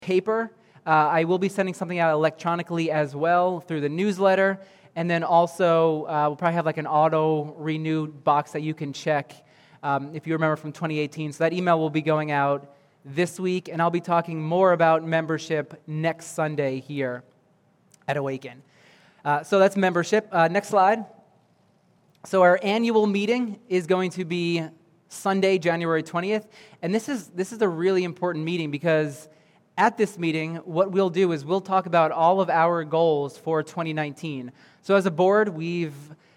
paper. I will be sending something out electronically as well through the newsletter. And then also, we'll probably have like an auto-renewed box that you can check if you remember from 2018. So that email will be going out this week, and I'll be talking more about membership next Sunday here at Awaken. So that's membership. Next slide. So our annual meeting is going to be Sunday, January 20th, and this is a really important meeting because at this meeting, what we'll do is we'll talk about all of our goals for 2019. So as a board, we've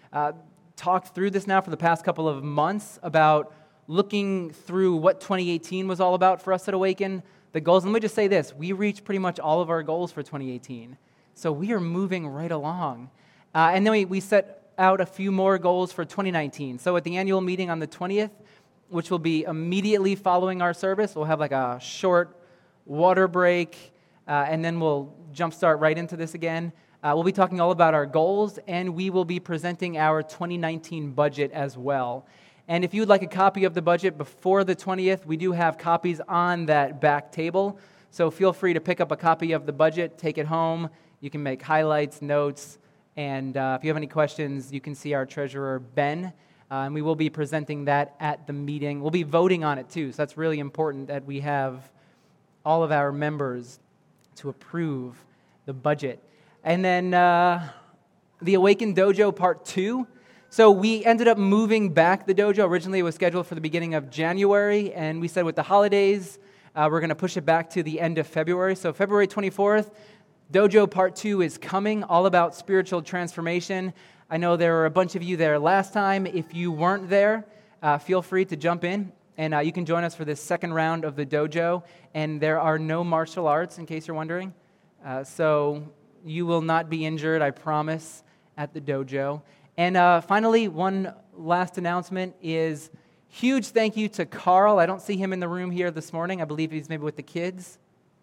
talked through this now for the past couple of months about looking through what 2018 was all about for us at Awaken, the goals. And let me just say this, we reached pretty much all of our goals for 2018. So we are moving right along. And then we set out a few more goals for 2019. So at the annual meeting on the 20th, which will be immediately following our service, we'll have like a short water break, and then we'll jumpstart right into this again. We'll be talking all about our goals, and we will be presenting our 2019 budget as well. And if you'd like a copy of the budget before the 20th, we do have copies on that back table. So feel free to pick up a copy of the budget, take it home. You can make highlights, notes, and if you have any questions, you can see our treasurer, Ben, and we will be presenting that at the meeting. We'll be voting on it too, so that's really important that we have all of our members to approve the budget. And then the Awaken Dojo Part 2. So we ended up moving back the dojo. Originally it was scheduled for the beginning of January, and we said with the holidays, we're going to push it back to the end of February. So February 24th, Dojo Part 2 is coming, all about spiritual transformation. I know there were a bunch of you there last time. If you weren't there, feel free to jump in, and you can join us for this second round of the dojo. And there are no martial arts, in case you're wondering. So you will not be injured, I promise, at the dojo. And finally, one last announcement is huge thank you to Carl. I don't see him in the room here this morning. I believe he's maybe with the kids.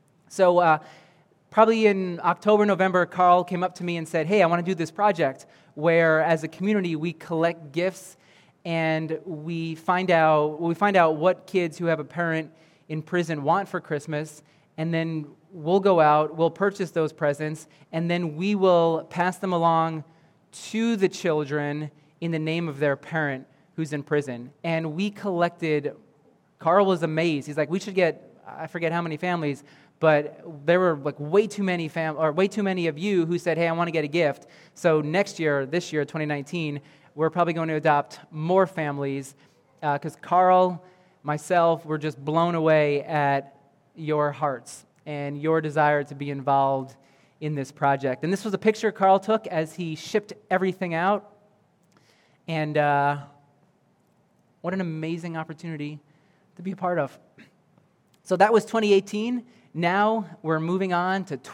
So probably in October, November, Carl came up to me and said, hey, I want to do this project where as a community we collect gifts and we find out what kids who have a parent in prison want for Christmas, and then we'll go out, we'll purchase those presents, and then we will pass them along to the children in the name of their parent who's in prison. And we collected, Carl was amazed. He's like, we should get, I forget how many families, but there were like way too many of you who said, hey, I want to get a gift. So this year, 2019, we're probably going to adopt more families because Carl, myself, we're just blown away at your hearts and your desire to be involved in this project. And this was a picture Carl took as he shipped everything out. And what an amazing opportunity to be a part of. So that was 2018. Now we're moving on to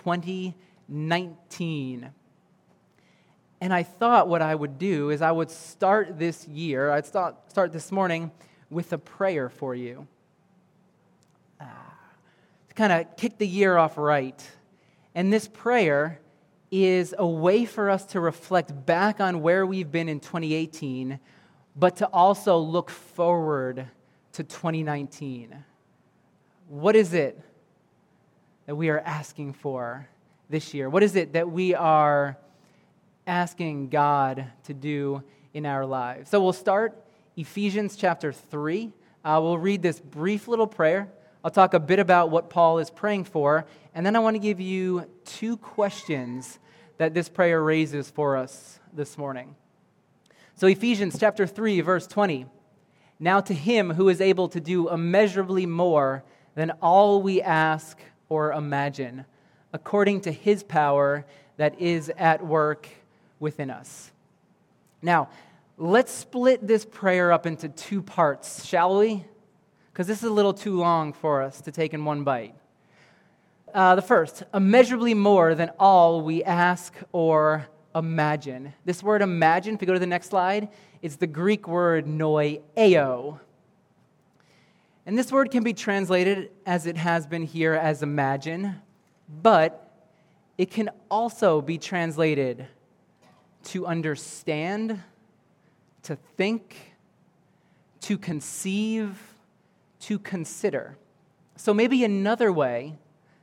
2019. And I thought what I would do is I would start this year, I'd start this morning with a prayer for you. To kind of kick the year off right. And this prayer is a way for us to reflect back on where we've been in 2018, but to also look forward to 2019. What is it that we are asking for this year? What is it that we are asking God to do in our lives? So we'll start Ephesians chapter 3. We'll read this brief little prayer. I'll talk a bit about what Paul is praying for, and then I want to give you two questions that this prayer raises for us this morning. So Ephesians chapter 3, verse 20. Now to him who is able to do immeasurably more than all we ask or imagine, according to his power that is at work within us. Now, let's split this prayer up into two parts, shall we? Because this is a little too long for us to take in one bite. The first, immeasurably more than all we ask or imagine. This word imagine, if you go to the next slide, it's the Greek word noeo. And this word can be translated as it has been here as imagine, but it can also be translated to understand, to think, to conceive, to consider. So maybe another way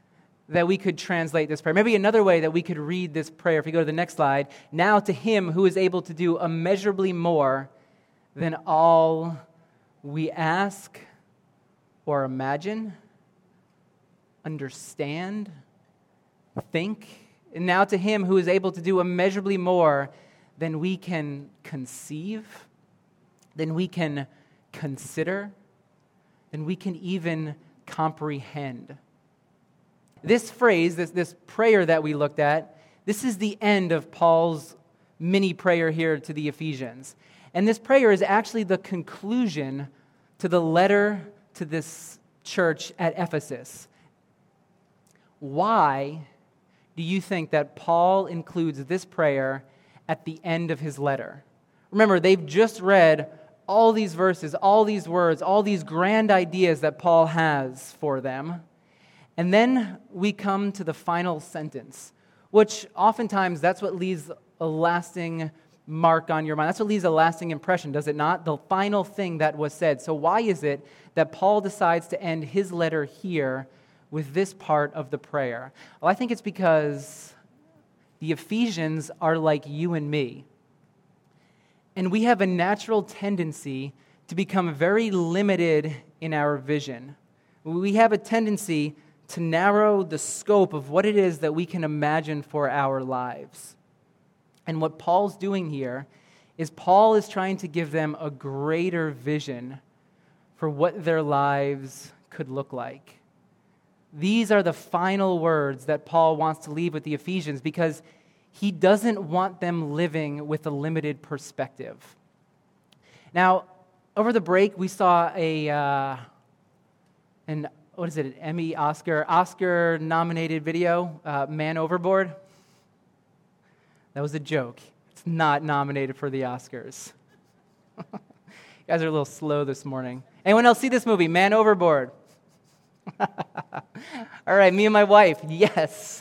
that we could translate this prayer. Maybe another way that we could read this prayer, if we go to the next slide. Now to him who is able to do immeasurably more than all we ask or imagine, understand, think. And now to him who is able to do immeasurably more than we can conceive, than we can consider, than we can even comprehend. This phrase, this prayer that we looked at, this is the end of Paul's mini prayer here to the Ephesians. And this prayer is actually the conclusion to the letter to this church at Ephesus. Why do you think that Paul includes this prayer at the end of his letter? Remember, they've just read all these verses, all these words, all these grand ideas that Paul has for them. And then we come to the final sentence, which oftentimes that's what leaves a lasting mark on your mind. That's what leaves a lasting impression, does it not? The final thing that was said. So why is it that Paul decides to end his letter here with this part of the prayer? Well, I think it's because the Ephesians are like you and me. And we have a natural tendency to become very limited in our vision. We have a tendency to narrow the scope of what it is that we can imagine for our lives. And what Paul's doing here is Paul is trying to give them a greater vision for what their lives could look like. These are the final words that Paul wants to leave with the Ephesians because he doesn't want them living with a limited perspective. Now, over the break, we saw an Emmy, Oscar-nominated video, Man Overboard. That was a joke. It's not nominated for the Oscars. You guys are a little slow this morning. Anyone else see this movie, Man Overboard? All right, me and my wife, yes.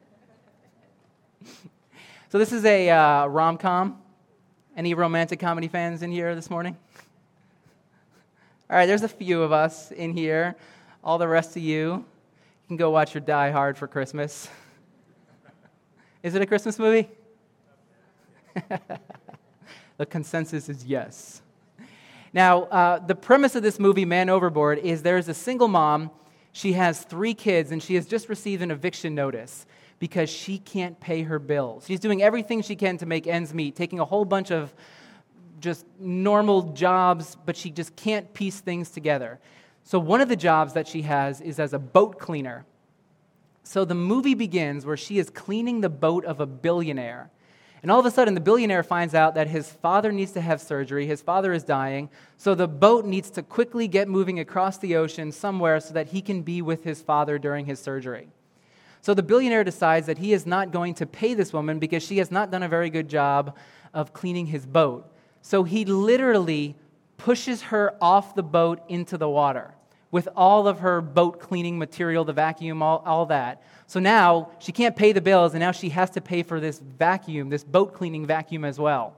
So this is a rom-com. Any romantic comedy fans in here this morning? All right, there's a few of us in here. All the rest of you can go watch your Die Hard for Christmas. Is it a Christmas movie? The consensus is yes. Now, the premise of this movie, Man Overboard, is there's a single mom. She has 3 kids, and she has just received an eviction notice because she can't pay her bills. She's doing everything she can to make ends meet, taking a whole bunch of just normal jobs, but she just can't piece things together. So one of the jobs that she has is as a boat cleaner. So the movie begins where she is cleaning the boat of a billionaire. And all of a sudden, the billionaire finds out that his father needs to have surgery. His father is dying. So the boat needs to quickly get moving across the ocean somewhere so that he can be with his father during his surgery. So the billionaire decides that he is not going to pay this woman because she has not done a very good job of cleaning his boat. So he literally pushes her off the boat into the water with all of her boat cleaning material, the vacuum, all that. So now she can't pay the bills, and now she has to pay for this vacuum, this boat cleaning vacuum as well.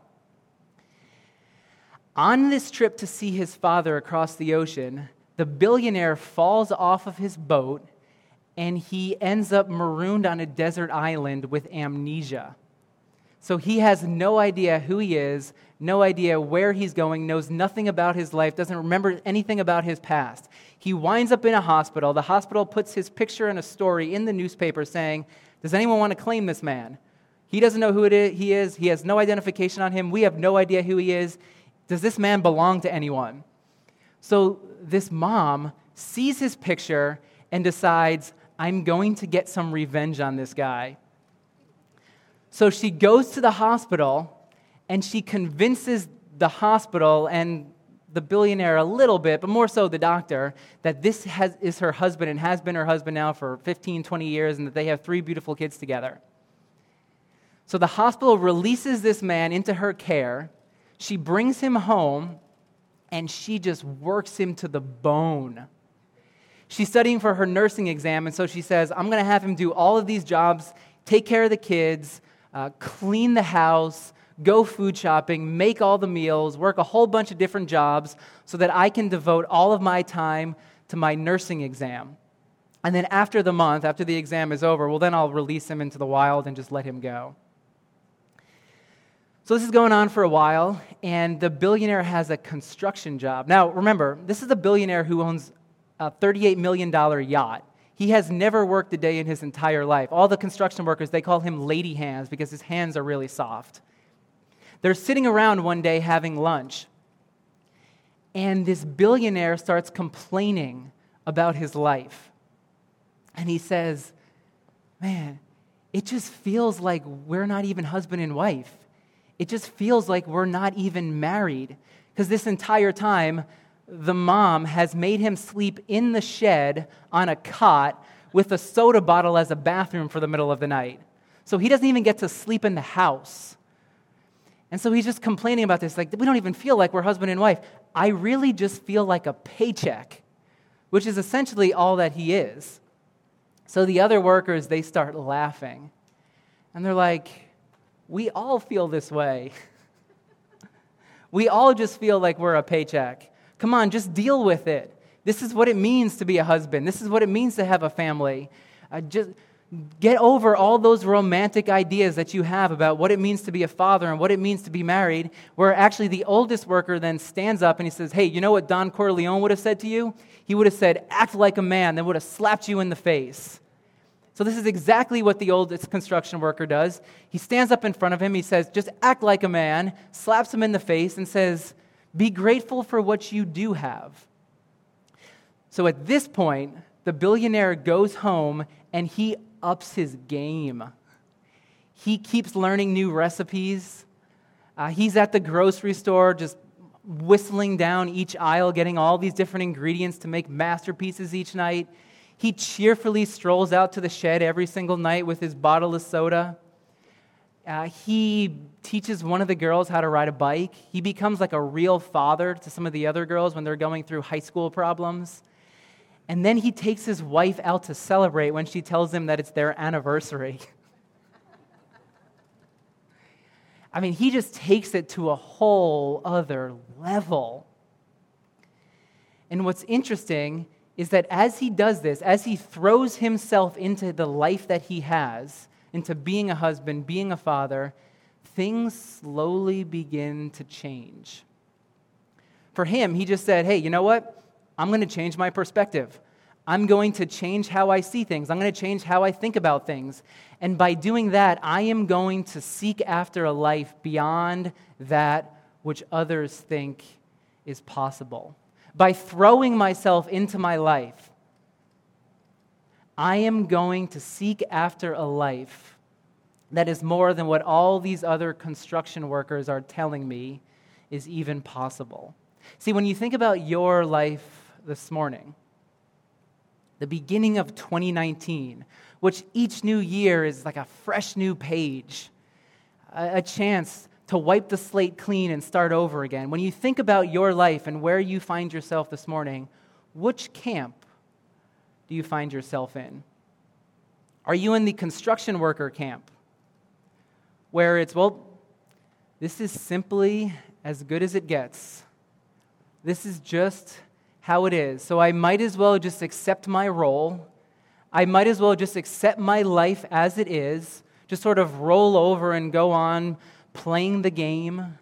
On this trip to see his father across the ocean, the billionaire falls off of his boat, and he ends up marooned on a desert island with amnesia. So he has no idea who he is, no idea where he's going, knows nothing about his life, doesn't remember anything about his past. He winds up in a hospital. The hospital puts his picture and a story in the newspaper saying, does anyone want to claim this man? He doesn't know who he is. He has no identification on him. We have no idea who he is. Does this man belong to anyone? So this mom sees his picture and decides, I'm going to get some revenge on this guy. So she goes to the hospital, and she convinces the hospital and the billionaire a little bit, but more so the doctor, that this is her husband and has been her husband now for 15, 20 years, and that they have 3 beautiful kids together. So the hospital releases this man into her care. She brings him home, and she just works him to the bone. She's studying for her nursing exam, and so she says, I'm going to have him do all of these jobs, take care of the kids, clean the house, go food shopping, make all the meals, work a whole bunch of different jobs so that I can devote all of my time to my nursing exam. And then after the month, after the exam is over, well, then I'll release him into the wild and just let him go. So this is going on for a while, and the billionaire has a construction job. Now, remember, this is a billionaire who owns a $38 million yacht. He has never worked a day in his entire life. All the construction workers, they call him lady hands because his hands are really soft. They're sitting around one day having lunch, and this billionaire starts complaining about his life. And he says, man, it just feels like we're not even husband and wife. It just feels like we're not even married. Because this entire time, the mom has made him sleep in the shed on a cot with a soda bottle as a bathroom for the middle of the night. So he doesn't even get to sleep in the house. And so he's just complaining about this, like, we don't even feel like we're husband and wife. I really just feel like a paycheck, which is essentially all that he is. So the other workers, they start laughing. And they're like, we all feel this way. We all just feel like we're a paycheck. Come on, just deal with it. This is what it means to be a husband. This is what it means to have a family. Just get over all those romantic ideas that you have about what it means to be a father and what it means to be married, where actually the oldest worker then stands up and he says, hey, you know what Don Corleone would have said to you? He would have said, act like a man, then would have slapped you in the face. So this is exactly what the oldest construction worker does. He stands up in front of him, he says, just act like a man, slaps him in the face and says, be grateful for what you do have. So at this point, the billionaire goes home and he ups his game. He keeps learning new recipes. He's at the grocery store just whistling down each aisle, getting all these different ingredients to make masterpieces each night. He cheerfully strolls out to the shed every single night with his bottle of soda. He teaches one of the girls how to ride a bike. He becomes like a real father to some of the other girls when they're going through high school problems. And then he takes his wife out to celebrate when she tells him that it's their anniversary. I mean, he just takes it to a whole other level. And what's interesting is that as he does this, as he throws himself into the life that he has, into being a husband, being a father, things slowly begin to change. For him, he just said, hey, you know what? I'm going to change my perspective. I'm going to change how I see things. I'm going to change how I think about things. And by doing that, I am going to seek after a life beyond that which others think is possible. By throwing myself into my life, I am going to seek after a life that is more than what all these other construction workers are telling me is even possible. See, when you think about your life this morning, the beginning of 2019, which each new year is like a fresh new page, a chance to wipe the slate clean and start over again. When you think about your life and where you find yourself this morning, which camp do you find yourself in? Are you in the construction worker camp, where it's, well, this is simply as good as it gets. This is just how it is. So I might as well just accept my role. I might as well just accept my life as it is, just sort of roll over and go on playing the game?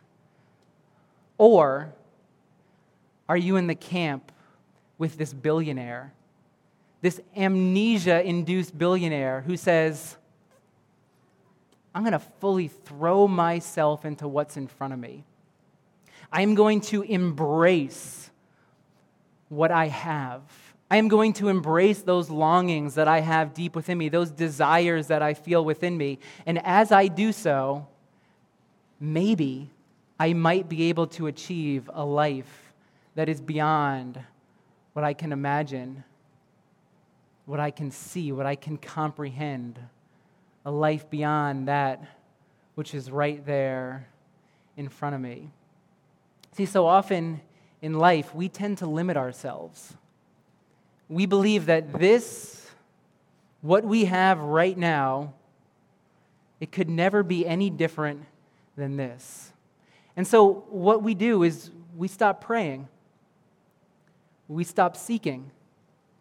Or are you in the camp with this billionaire, this amnesia-induced billionaire who says, I'm going to fully throw myself into what's in front of me. I'm going to embrace what I have. I am going to embrace those longings that I have deep within me, those desires that I feel within me. And as I do so, maybe I might be able to achieve a life that is beyond what I can imagine, what I can see, what I can comprehend, a life beyond that which is right there in front of me. See, so often in life, we tend to limit ourselves. We believe that what we have right now, it could never be any different than this. And so what we do is we stop praying. We stop seeking.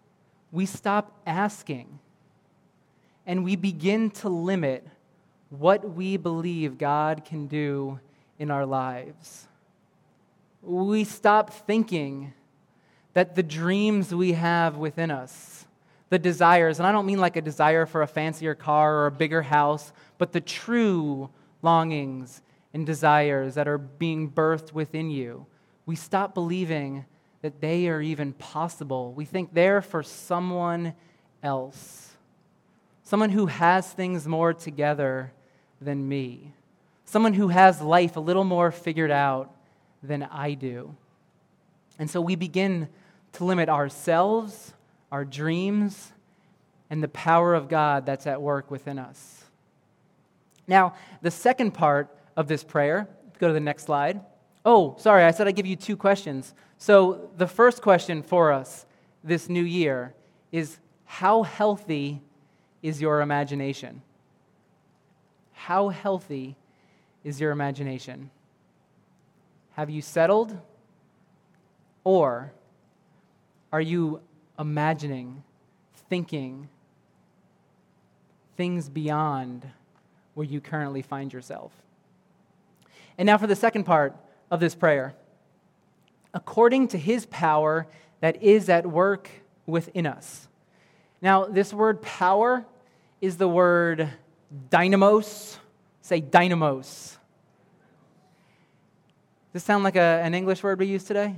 we stop asking and we begin to limit what we believe God can do in our lives. We stop thinking that the dreams we have within us, the desires, and I don't mean like a desire for a fancier car or a bigger house, but the true longings and desires that are being birthed within you, we stop believing that they are even possible. We think they're for someone else, someone who has things more together than me, someone who has life a little more figured out than I do. And so we begin to limit ourselves, our dreams, and the power of God that's at work within us. Now, the second part of this prayer, go to the next slide. Oh, sorry, I said I'd give you two questions. So the first question for us this new year is, how healthy is your imagination? How healthy is your imagination? Have you settled? Or are you imagining, thinking things beyond where you currently find yourself? And now for the second part of this prayer. According to his power that is at work within us. Now, this word power is the word dynamos. Say dynamos. Does this sound like an English word we use today?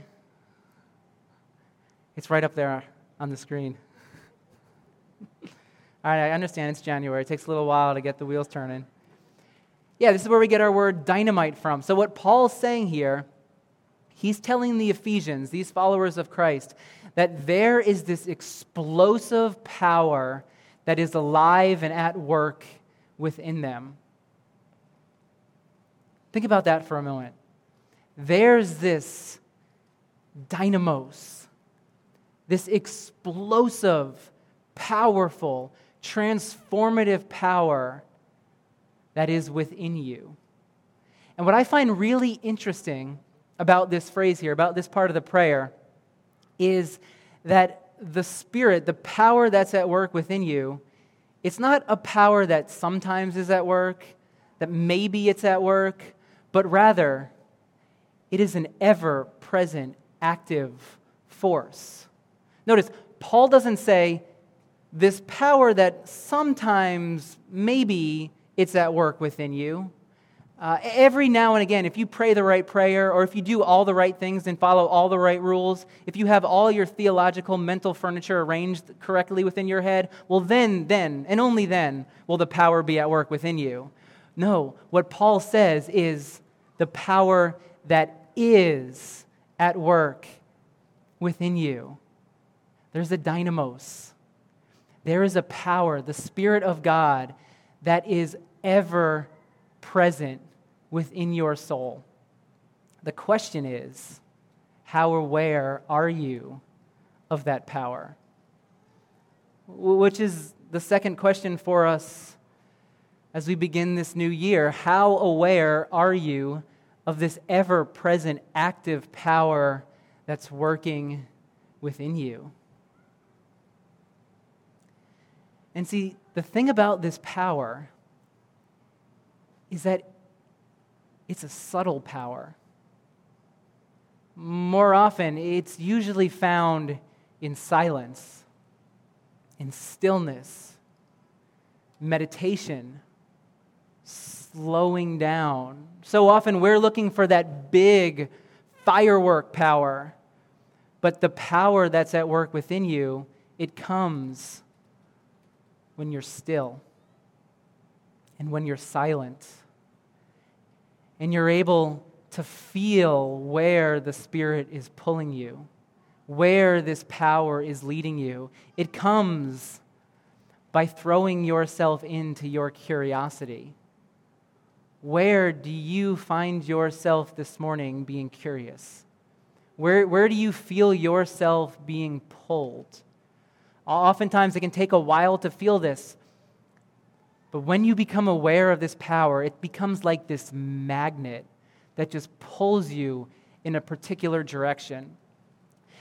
It's right up there on the screen. All right, I understand it's January. It takes a little while to get the wheels turning. Yeah, this is where we get our word dynamite from. So what Paul's saying here, he's telling the Ephesians, these followers of Christ, that there is this explosive power that is alive and at work within them. Think about that for a moment. There's this dynamos, this explosive, powerful, transformative power that is within you. And what I find really interesting about this phrase here, about this part of the prayer, is that the Spirit, the power that's at work within you, it's not a power that sometimes is at work, that maybe it's at work, but rather it is an ever-present, active force. Notice, Paul doesn't say this power that sometimes maybe it's at work within you. Every now and again, if you pray the right prayer, or if you do all the right things and follow all the right rules, if you have all your theological mental furniture arranged correctly within your head, well then, and only then, will the power be at work within you. No, what Paul says is the power that is at work within you. There's a dynamos. There is a power, the Spirit of God, that is ever present within your soul. The question is, how aware are you of that power? Which is the second question for us as we begin this new year. How aware are you of this ever-present active power that's working within you? And see, the thing about this power is that it's a subtle power. More often, it's usually found in silence, in stillness, meditation, slowing down. So often we're looking for that big firework power, but the power that's at work within you, it comes when you're still and when you're silent. And you're able to feel where the Spirit is pulling you, where this power is leading you. It comes by throwing yourself into your curiosity. Where do you find yourself this morning being curious? Where do you feel yourself being pulled? Oftentimes it can take a while to feel this. But when you become aware of this power, it becomes like this magnet that just pulls you in a particular direction.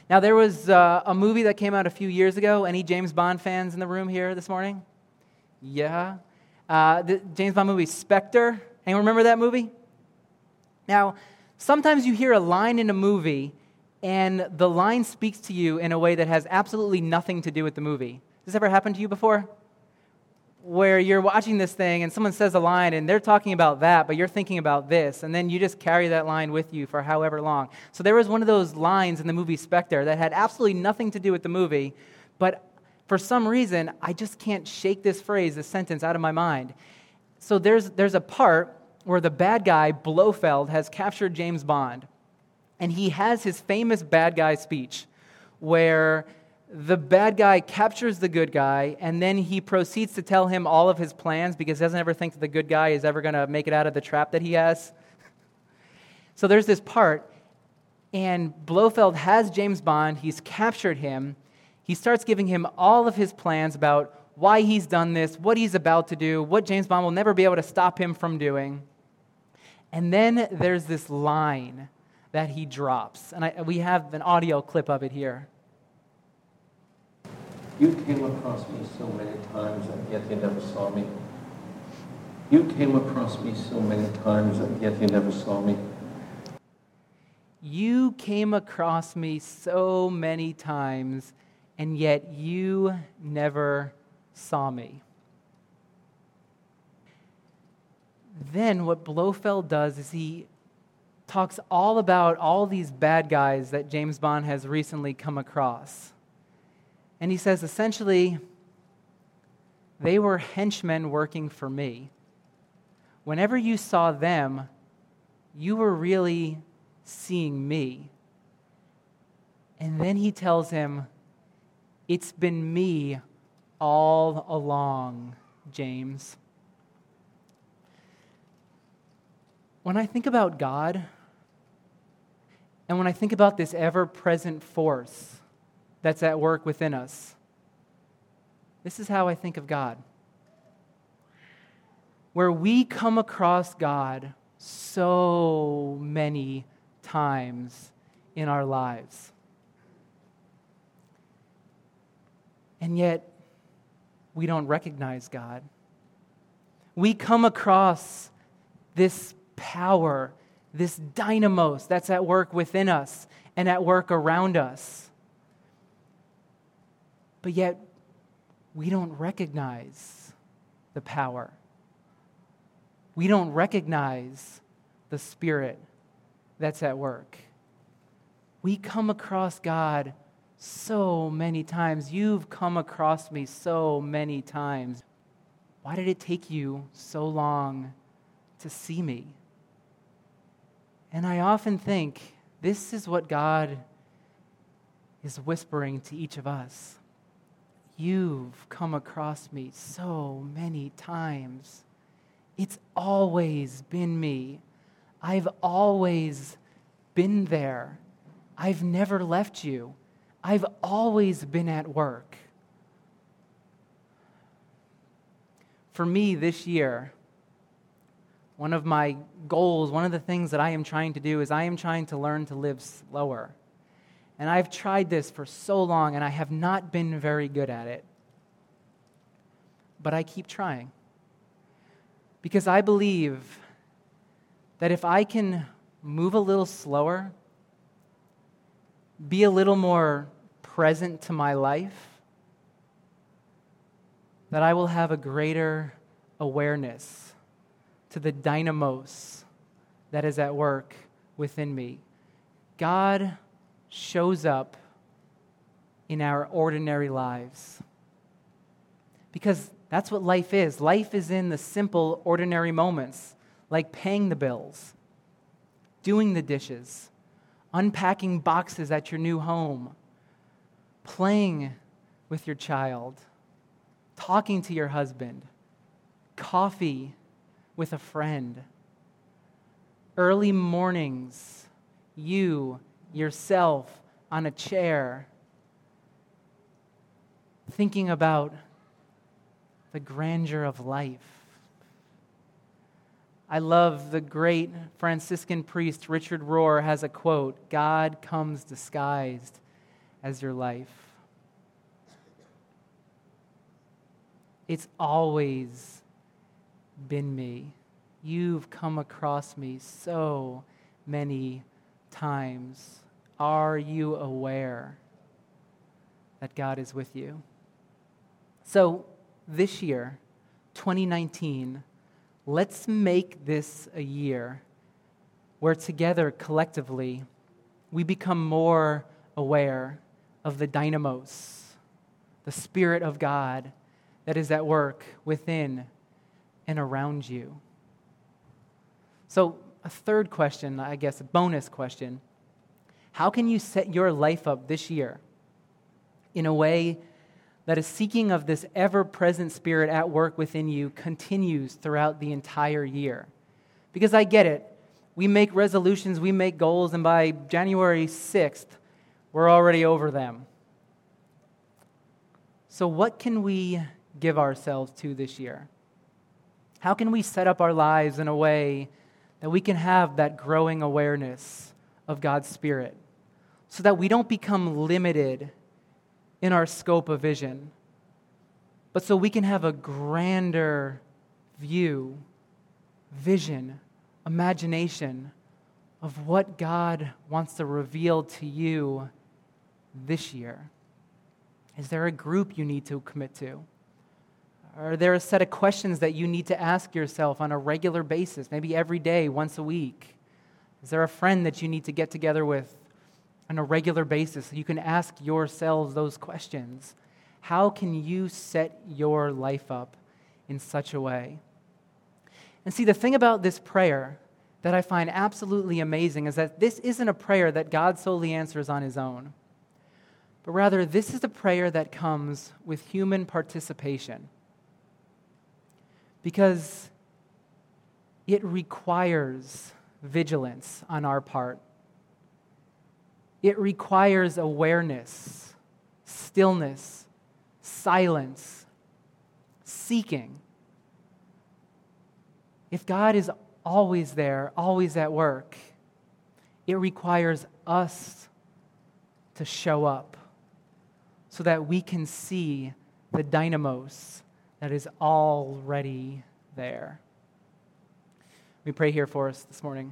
Now, there was a movie that came out a few years ago. Any James Bond fans in the room here this morning? Yeah. The James Bond movie, Spectre. Anyone remember that movie? Now, sometimes you hear a line in a movie, and the line speaks to you in a way that has absolutely nothing to do with the movie. Has this ever happened to you before? Where you're watching this thing and someone says a line and they're talking about that, but you're thinking about this, and then you just carry that line with you for however long. So there was one of those lines in the movie Spectre that had absolutely nothing to do with the movie, but for some reason, I just can't shake this phrase, this sentence out of my mind. So there's a part where the bad guy, Blofeld, has captured James Bond, and he has his famous bad guy speech where the bad guy captures the good guy, and then he proceeds to tell him all of his plans because he doesn't ever think that the good guy is ever going to make it out of the trap that he has. So there's this part, and Blofeld has James Bond. He's captured him. He starts giving him all of his plans about why he's done this, what he's about to do, what James Bond will never be able to stop him from doing. And then there's this line that he drops, and we have an audio clip of it here. You came across me so many times, and yet you never saw me. You came across me so many times, and yet you never saw me. You came across me so many times, and yet you never saw me. Then what Blofeld does is he talks all about all these bad guys that James Bond has recently come across. And he says, essentially, they were henchmen working for me. Whenever you saw them, you were really seeing me. And then he tells him, it's been me all along, James. When I think about God, and when I think about this ever-present force that's at work within us, this is how I think of God. Where we come across God so many times in our lives. And yet, we don't recognize God. We come across this power, this dynamos that's at work within us and at work around us. But yet, we don't recognize the power. We don't recognize the Spirit that's at work. We come across God so many times. You've come across me so many times. Why did it take you so long to see me? And I often think this is what God is whispering to each of us. You've come across me so many times. It's always been me. I've always been there. I've never left you. I've always been at work. For me this year, one of my goals, one of the things that I am trying to do is I am trying to learn to live slower. And I've tried this for so long, and I have not been very good at it. But I keep trying. Because I believe that if I can move a little slower, be a little more present to my life, that I will have a greater awareness to the dynamos that is at work within me. God shows up in our ordinary lives. Because that's what life is. Life is in the simple, ordinary moments, like paying the bills, doing the dishes, unpacking boxes at your new home, playing with your child, talking to your husband, coffee with a friend, early mornings, yourself on a chair, thinking about the grandeur of life. I love the great Franciscan priest Richard Rohr has a quote, God comes disguised as your life. It's always been me. You've come across me so many times. Are you aware that God is with you? So this year, 2019, let's make this a year where together, collectively, we become more aware of the dynamos, the Spirit of God that is at work within and around you. So a third question, I guess, a bonus question. How can you set your life up this year in a way that a seeking of this ever-present Spirit at work within you continues throughout the entire year? Because I get it. We make resolutions, we make goals, and by January 6th, we're already over them. So what can we give ourselves to this year? How can we set up our lives in a way that we can have that growing awareness of God's Spirit so that we don't become limited in our scope of vision, but so we can have a grander view, vision, imagination of what God wants to reveal to you this year? Is there a group you need to commit to? Are there a set of questions that you need to ask yourself on a regular basis, maybe every day, once a week? Is there a friend that you need to get together with on a regular basis so you can ask yourselves those questions? How can you set your life up in such a way? And see, the thing about this prayer that I find absolutely amazing is that this isn't a prayer that God solely answers on his own, but rather this is a prayer that comes with human participation, because it requires vigilance on our part. It requires awareness, stillness, silence, seeking. If God is always there, always at work, it requires us to show up so that we can see the dynamos that is already there. Let me pray here for us this morning.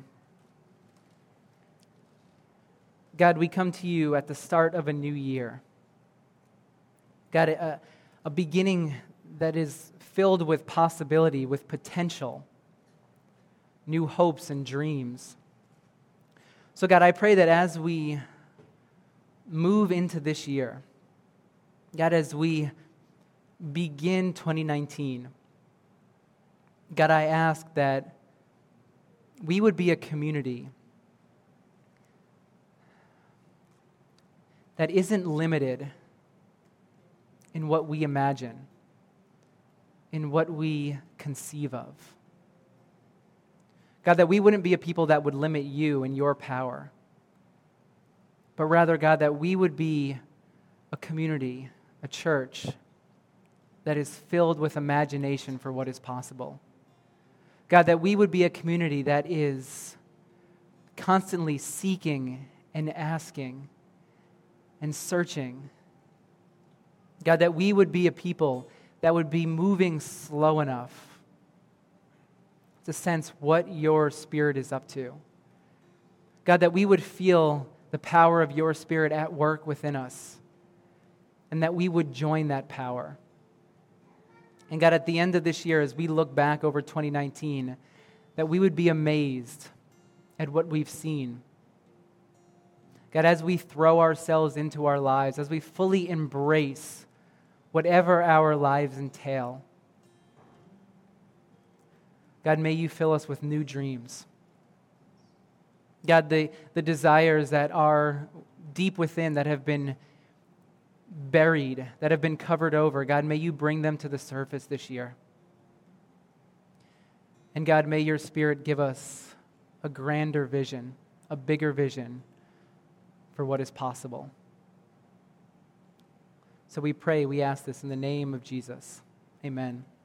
God, we come to you at the start of a new year. God, a beginning that is filled with possibility, with potential, new hopes and dreams. So God, I pray that as we move into this year, God, as we begin 2019, God, I ask that we would be a community that isn't limited in what we imagine, in what we conceive of. God, that we wouldn't be a people that would limit you and your power, but rather, God, that we would be a community, a church that is filled with imagination for what is possible. God, that we would be a community that is constantly seeking and asking and searching. God, that we would be a people that would be moving slow enough to sense what your Spirit is up to. God, that we would feel the power of your Spirit at work within us, and that we would join that power. And God, at the end of this year, as we look back over 2019, that we would be amazed at what we've seen. God, as we throw ourselves into our lives, as we fully embrace whatever our lives entail, God, may you fill us with new dreams. God, the desires that are deep within, that have been buried, that have been covered over, God, may you bring them to the surface this year. And God, may your Spirit give us a grander vision, a bigger vision for what is possible. So we pray, we ask this in the name of Jesus. Amen.